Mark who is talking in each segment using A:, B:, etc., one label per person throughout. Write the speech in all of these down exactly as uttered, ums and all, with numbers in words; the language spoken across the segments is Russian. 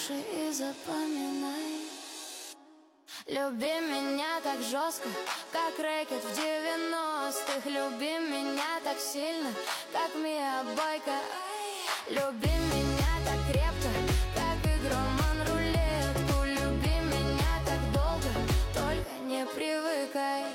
A: слушай и запоминай. Люби меня так жестко, как рэкет в девяностых. Люби меня так сильно, как Миа Бойка. Люби меня так крепко, как игроман рулетку. Люби меня так долго, только не привыкай.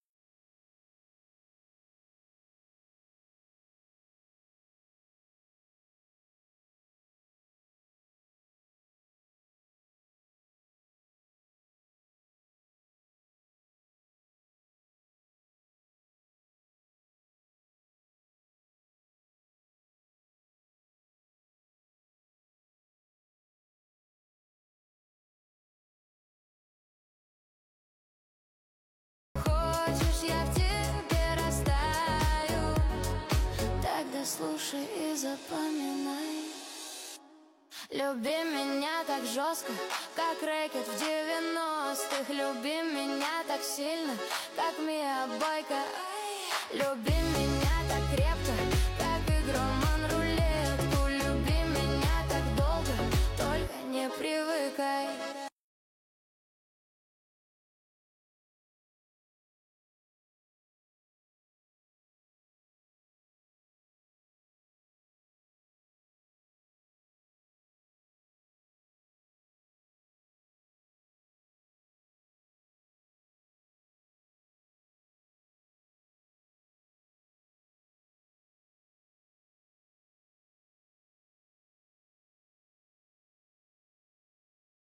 A: Слушай и запоминай. Люби меня так жестко, как рэкет в девяностых. Люби меня так сильно, как Миа Бойка. Люби меня так крепко,